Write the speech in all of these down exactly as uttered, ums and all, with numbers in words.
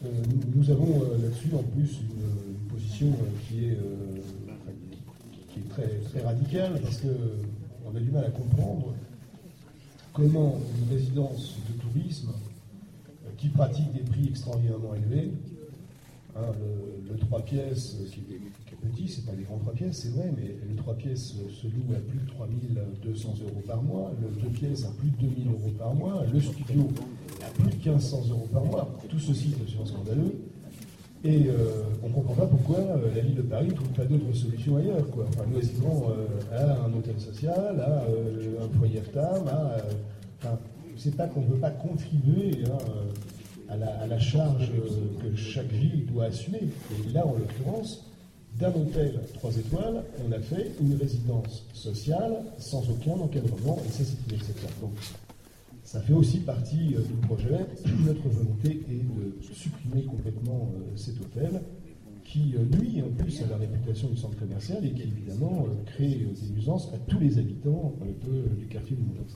Euh, nous, nous avons euh, là-dessus en plus une, une position euh, qui est, euh, qui est très, très radicale, parce qu'on a du mal à comprendre comment une résidence de tourisme euh, qui pratique des prix extraordinairement élevés, hein, le, le trois pièces qui est, qui est petit, c'est pas des grands trois pièces, c'est vrai, mais le trois pièces se loue à plus de trois mille deux cents euros par mois, le deux pièces à plus de deux mille euros par mois, le studio à plus de mille cinq cents euros par mois. Tout ceci est absolument scandaleux. Et euh, on ne comprend pas pourquoi euh, la ville de Paris ne trouve pas d'autres solutions ailleurs, quoi. Enfin, nous assistons euh, à un hôtel social, à euh, un foyer F T A M, à, euh, enfin, c'est pas qu'on ne veut pas contribuer hein, à, la, à la charge euh, que chaque ville doit assumer. Et là, en l'occurrence, d'un hôtel trois étoiles, on a fait une résidence sociale sans aucun encadrement, et ça, c'est inacceptable. Donc, ça fait aussi partie euh, du projet. Notre volonté est de supprimer complètement euh, cet hôtel qui euh, nuit en plus à la réputation du centre commercial et qui évidemment euh, crée euh, des nuisances à tous les habitants un peu euh, du quartier du Modeste.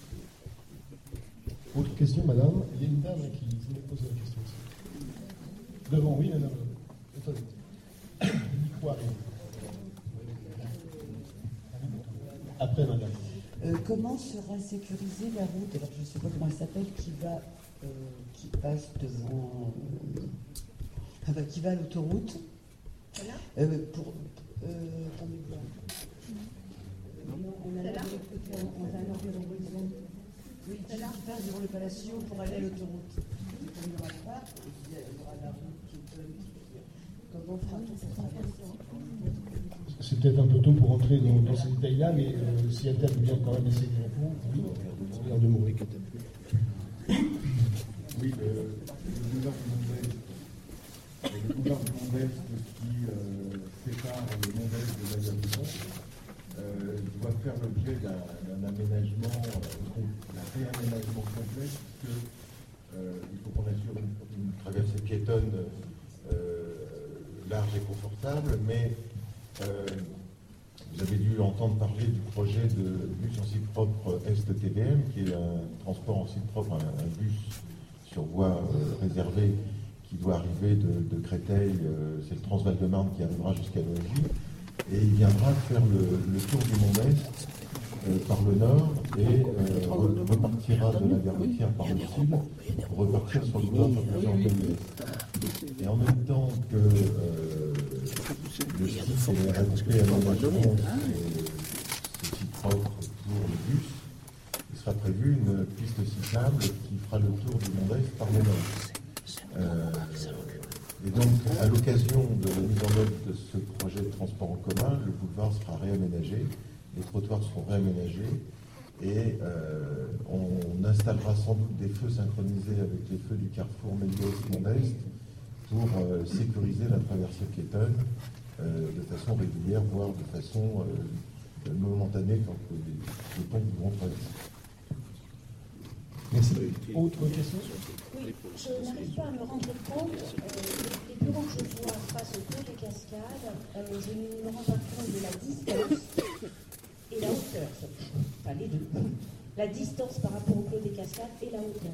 Autre question, madame? Il y a une dame qui voulait poser la question aussi. Devant, oui, madame. Attendez. Micro arrive. Après, madame. Euh, comment sera sécurisée la route, alors je ne sais pas comment elle s'appelle, qui va, euh, qui passe devant, euh, enfin, qui va à l'autoroute Voilà. euh, pour, euh, attendez voir. Non, on a là de l'autre côté, on a un environ oui, qui passe devant le Palacio pour aller à l'autoroute. On n'y aura pas, il y aura la route qui est bonne. Comment fera-t-on cette traversée? C'est peut-être un peu tôt pour entrer dans, dans ces détails-là, mais euh, si elle veut bien quand même essayer de répondre, oui, on regarde de mourir que Oui, le, le boulevard du Mont-d'Est, le boulevard du Mont-d'Est qui euh, sépare le Mont-d'Est de la Gare euh, doit faire l'objet d'un aménagement, euh, d'un réaménagement complet, puisque euh, il faut qu'on assure une, une traversée piétonne euh, large et confortable, mais Euh, vous avez dû entendre parler du projet de bus en site propre Est T V M, qui est un transport en site propre, un, un bus sur voie euh, réservée qui doit arriver de, de Créteil, euh, c'est le Transval de Marne qui arrivera jusqu'à Neuilly, et il viendra faire le, le tour du Mont-d'Est euh, par le nord et euh, repartira de la gare routière par le sud pour repartir sur le boulevard Fabriciant-Pellier. Et en même temps que euh, le site est adapté à l'aménagement, c'est site propre pour le bus, il sera prévu une piste cyclable qui fera le tour du Mont-d'Est par le nord. Euh, et donc, à l'occasion de la mise en œuvre de ce projet de transport en commun, le boulevard sera réaménagé, les trottoirs seront réaménagés, et euh, on installera sans doute des feux synchronisés avec les feux du carrefour Méliès-Mont-d'Est pour euh, sécuriser la traversée piétonne euh, de façon régulière, voire de façon euh, momentanée quand les, les ponts vont traverser. Merci. Autre question? Oui, je n'arrive pas à me rendre compte, euh, les bureaux que je vois face au Clos des Cascades, euh, je ne me rends pas compte de la distance et la hauteur, enfin les deux. La distance par rapport au Clos des Cascades et la hauteur.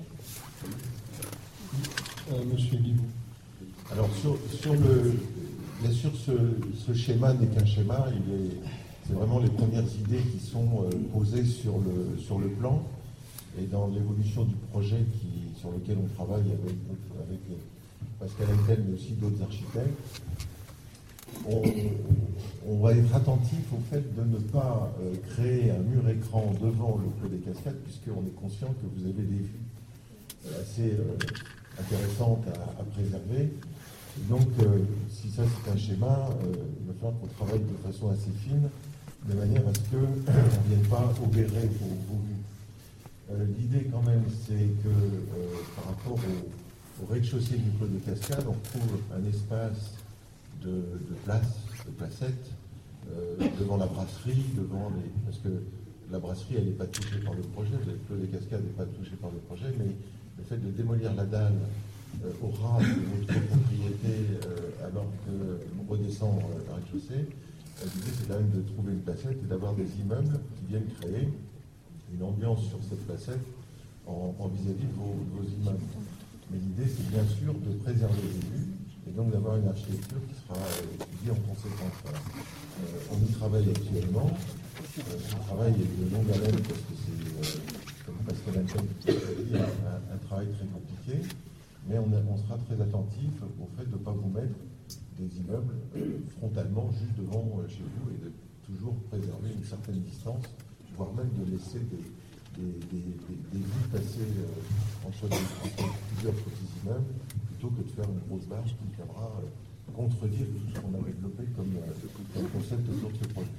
Euh, Monsieur Guillou. Alors, sur, sur le, bien sûr, ce, ce schéma n'est qu'un schéma, il est, c'est vraiment les premières idées qui sont euh, posées sur le, sur le plan, et dans l'évolution du projet qui, sur lequel on travaille avec, avec Pascal Heckel, mais aussi d'autres architectes, on, on va être attentif au fait de ne pas euh, créer un mur écran devant le Clos des Cascades, puisqu'on est conscient que vous avez des vues assez euh, intéressantes à, à préserver. Donc, euh, si ça c'est un schéma, euh, il va falloir qu'on travaille de façon assez fine, de manière à ce qu'on ne vienne pas obérer vos, vos vues. Euh, L'idée quand même, c'est que euh, par rapport au, au rez-de-chaussée du Clos de Cascades, on trouve un espace de, de place, de placette, euh, devant la brasserie, devant les... Parce que la brasserie, elle n'est pas touchée par le projet, le Clos des Cascades n'est pas touché par le projet, mais le fait de démolir la dalle euh, au ras de votre propriété euh, alors qu'on redescend euh, la rez-de-chaussée, euh, l'idée c'est quand même de trouver une placette et d'avoir des immeubles qui viennent créer une ambiance sur cette placette en, en vis-à-vis de vos, vos immeubles. Mais l'idée, c'est bien sûr de préserver les vues et donc d'avoir une architecture qui sera étudiée en conséquence. Voilà. Euh, on y travaille actuellement. Euh, on travaille de longue haleine parce que c'est, euh, comme Pascal Antoine dit, un, un travail très compliqué. Mais on, a, on sera très attentif au fait de ne pas vous mettre des immeubles euh, frontalement juste devant euh, chez vous et de toujours préserver une certaine distance, voire même de laisser des, des, des, des, des vues passer euh, entre, des, entre plusieurs petits immeubles, plutôt que de faire une grosse barge qui viendra euh, contredire tout ce qu'on a développé comme, euh, comme concept autour de ce projet.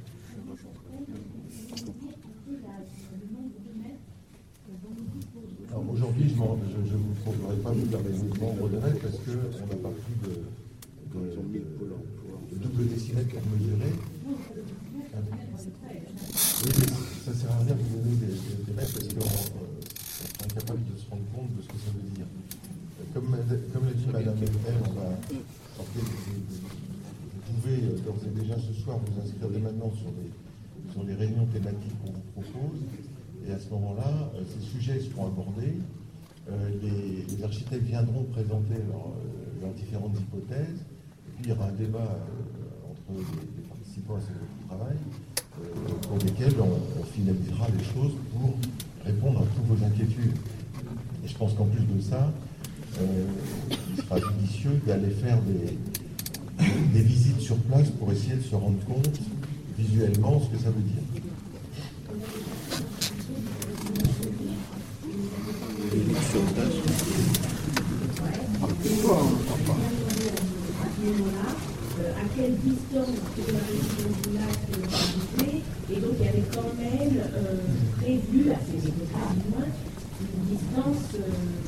Alors aujourd'hui, je ne vous proposerai pas de faire les nombres de mètres parce qu'on n'a pas pris de, de, de, de double décimètre pour mesurer. Oui, ça ne sert à rien de vous donner des, des, des mètres parce qu'on euh, est incapable de se rendre compte de ce que ça veut dire. Comme, comme l'a dit Madame Mertel, on va vous pouvez d'ores et déjà ce soir vous inscrire dès maintenant sur les, sur les réunions thématiques qu'on vous propose. Et à ce moment-là, euh, ces sujets seront abordés. Euh, les, les architectes viendront présenter leurs euh, leurs différentes hypothèses. Et puis il y aura un débat euh, entre les, les participants à ce travail euh, pour lesquels on, on finalisera les choses pour répondre à toutes vos inquiétudes. Et je pense qu'en plus de ça, euh, il sera judicieux d'aller faire des, des visites sur place pour essayer de se rendre compte visuellement ce que ça veut dire. Sur place. À quelle distance de la région du lac habité, et donc il y avait quand même euh, prévu, assez moins, une distance. Euh...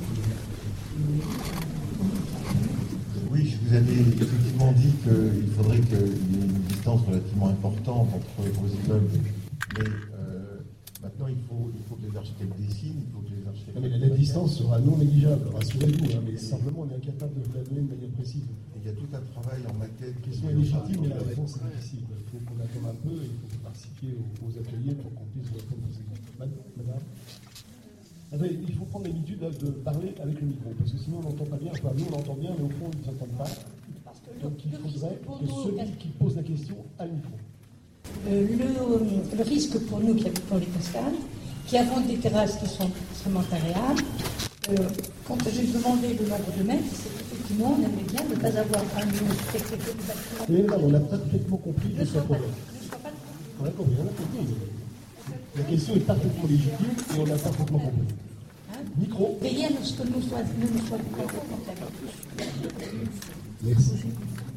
Oui, je vous avais effectivement dit qu'il faudrait qu'il y ait une distance relativement importante entre vos immeubles, mais euh, maintenant il faut, il faut que les architectes dessinent, il faut que les architectes... Non, mais la, la distance sera non négligeable, rassurez-vous, hein, mais simplement on est incapable de vous la donner de manière précise. Il y a tout un travail en maquette. La question est légitime, mais la réponse est difficile. Il faut qu'on attende un peu et il faut que vous participiez aux, aux ateliers pour qu'on puisse répondre aux questions. Madame Attendez, il faut prendre l'habitude de parler avec le micro, parce que sinon on n'entend pas bien. Enfin, nous on entend bien, mais au fond, ils ne s'entendent pas. Donc il faudrait que celui qui pose la question a le micro. Euh, le, le risque pour nous qui habitons les Cascades, qui avons des terrasses qui sont extrêmement agréables, euh, quand j'ai demandé le nombre de mètres, c'est effectivement, on aimerait bien ne pas avoir un mur technique du bâtiment. Mais là, on a parfaitement compris le soit problème. On a compris, on a compris. La question est parfaitement légitime et on l'a parfaitement compris. Hein? Micro. Veillez à ce que nous soyons, nous soyons complètement d'accord. Merci.